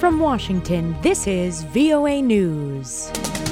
From Washington, this is VOA News.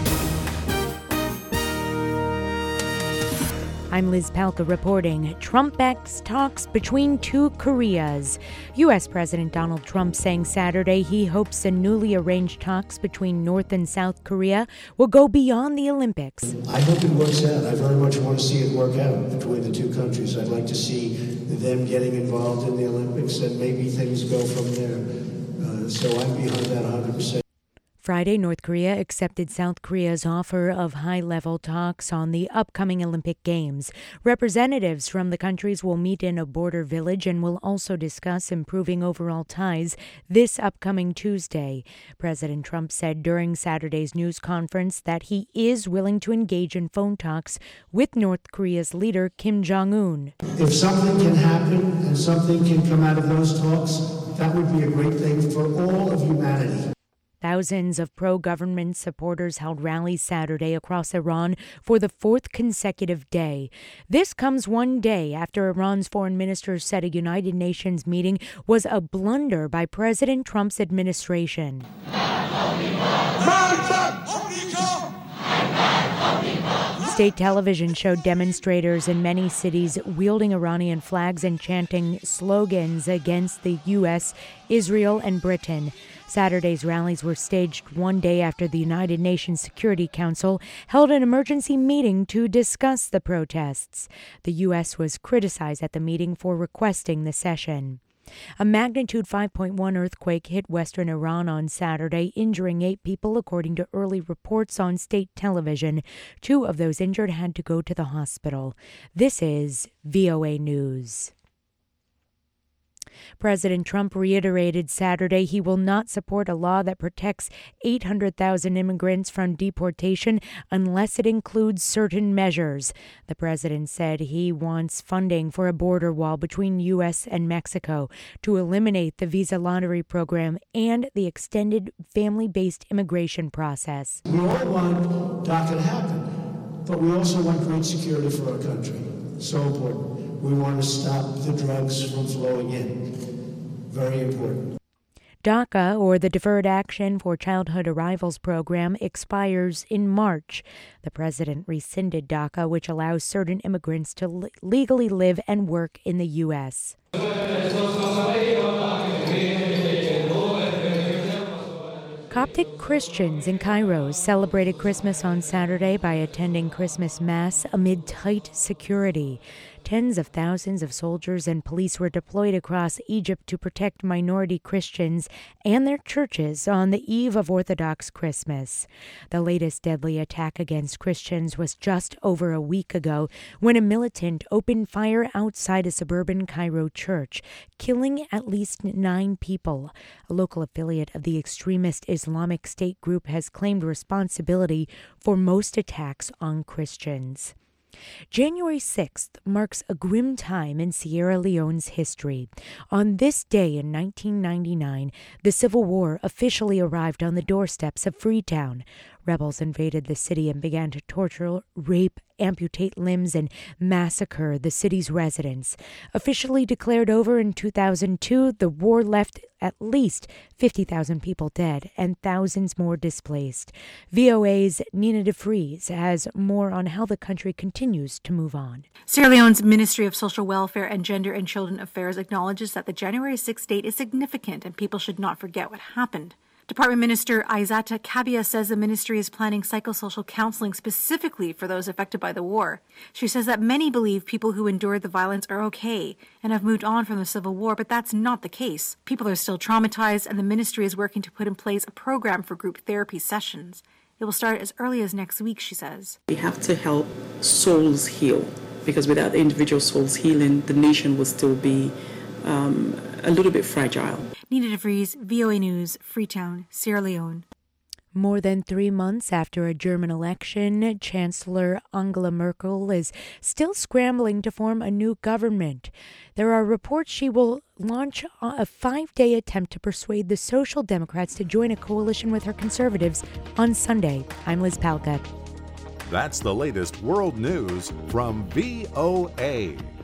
I'm Liz Palka reporting. Trump backs talks between two Koreas. U.S. President Donald Trump saying Saturday he hopes the newly arranged talks between North and South Korea will go beyond the Olympics. I hope it works out. I very much want to see it work out between the two countries. I'd like to see them getting involved in the Olympics and maybe things go from there. So I'm behind that 100%. Friday, North Korea accepted South Korea's offer of high-level talks on the upcoming Olympic Games. Representatives from the countries will meet in a border village and will also discuss improving overall ties this upcoming Tuesday. President Trump said during Saturday's news conference that he is willing to engage in phone talks with North Korea's leader, Kim Jong-un. If something can happen and something can come out of those talks, that would be a great thing for all of humanity. Thousands of pro-government supporters held rallies Saturday across Iran for the fourth consecutive day. This comes one day after Iran's foreign minister said a United Nations meeting was a blunder by President Trump's administration. State television showed demonstrators in many cities wielding Iranian flags and chanting slogans against the U.S., Israel, and Britain. Saturday's rallies were staged one day after the United Nations Security Council held an emergency meeting to discuss the protests. The U.S. was criticized at the meeting for requesting the session. A magnitude 5.1 earthquake hit western Iran on Saturday, injuring 8 people, according to early reports on state television. 2 of those injured had to go to the hospital. This is VOA News. President Trump reiterated Saturday he will not support a law that protects 800,000 immigrants from deportation unless it includes certain measures. The president said he wants funding for a border wall between U.S. and Mexico to eliminate the visa lottery program and the extended family-based immigration process. We all want DACA to happen, but we also want great security for our country. So important. We want to stop the drugs from flowing in. Very important. DACA, or the Deferred Action for Childhood Arrivals program, expires in March. The president rescinded DACA, which allows certain immigrants to legally live and work in the U.S. Coptic Christians in Cairo celebrated Christmas on Saturday by attending Christmas Mass amid tight security. Tens of thousands of soldiers and police were deployed across Egypt to protect minority Christians and their churches on the eve of Orthodox Christmas. The latest deadly attack against Christians was just over a week ago when a militant opened fire outside a suburban Cairo church, killing at least 9 people. A local affiliate of the extremist Islamic State group has claimed responsibility for most attacks on Christians. January 6th marks a grim time in Sierra Leone's history. On this day in 1999, the Civil War officially arrived on the doorsteps of Freetown. Rebels invaded the city and began to torture, rape, amputate limbs, and massacre the city's residents. Officially declared over in 2002, the war left at least 50,000 people dead and thousands more displaced. VOA's Nina DeFries has more on how the country continues to move on. Sierra Leone's Ministry of Social Welfare and Gender and Children Affairs acknowledges that the January 6th date is significant and people should not forget what happened. Department Minister Aizata Kabia says the ministry is planning psychosocial counseling specifically for those affected by the war. She says that many believe people who endured the violence are okay and have moved on from the Civil War, but that's not the case. People are still traumatized, and the ministry is working to put in place a program for group therapy sessions. It will start as early as next week, she says. We have to help souls heal, because without the individual souls healing, the nation will still be a little bit fragile. Nina DeVries, VOA News, Freetown, Sierra Leone. More than 3 months after a German election, Chancellor Angela Merkel is still scrambling to form a new government. There are reports she will launch a 5-day attempt to persuade the Social Democrats to join a coalition with her Conservatives on Sunday. I'm Liz Palka. That's the latest world news from VOA.